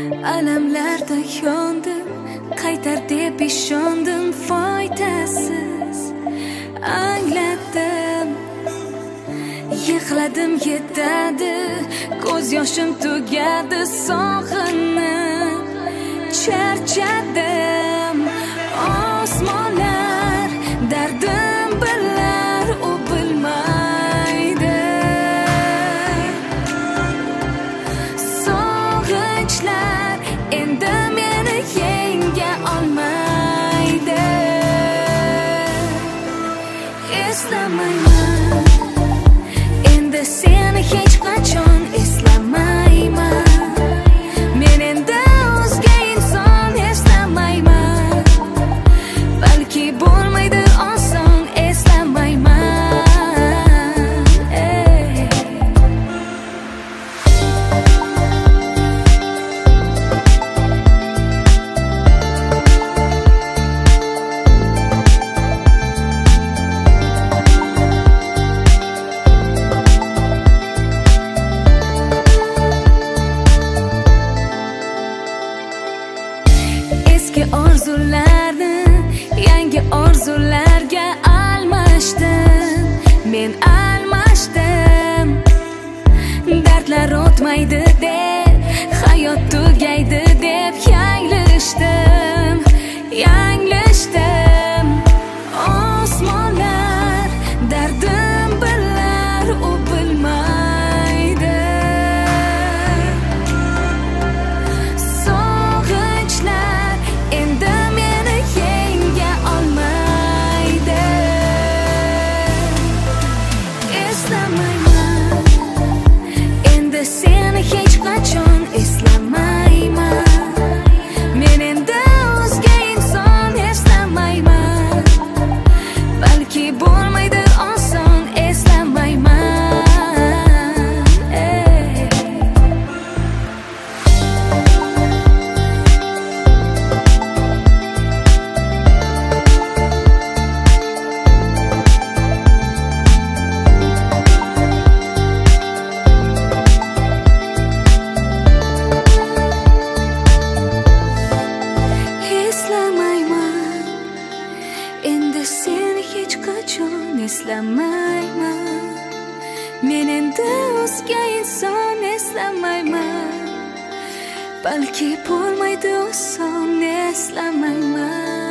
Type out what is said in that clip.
Alamlarda yondim, qaytar deb ishondim, foydasiz angladim. Yig'ladim, yetadi, ko'z yoshim tugadi, sog'inib charchadim. Osmonlar dardim bilar, u bilmaydi. Sog'inchlar endi meni yenga olmaydi. Eslamayman endi seni hech qachon, eslamayman. Men endi o'zga inson eslamayman. Balki bo'lmaydi oson, eslamayman. Eski orzularni yangi orzularga almashdim. Men almashdim. Dardlar o'tmaydi deb, hayot tugaydi deb yanglishdim. Yanglishdim. Osmonlar dardim bilar, u bilmaydi. Sog'inchlar endi meni yenga olmaydi. Eslamayman endi seni hech qachon, eslamayman. Men endi o'zga inson eslamayman. Balki bo'lmaydi oson, eslamayman. Eslamayman endi seni hech qachon, eslamayman. Men endi o'zga inson eslamayman. Balki bo'lmaydi oson, eslamayman.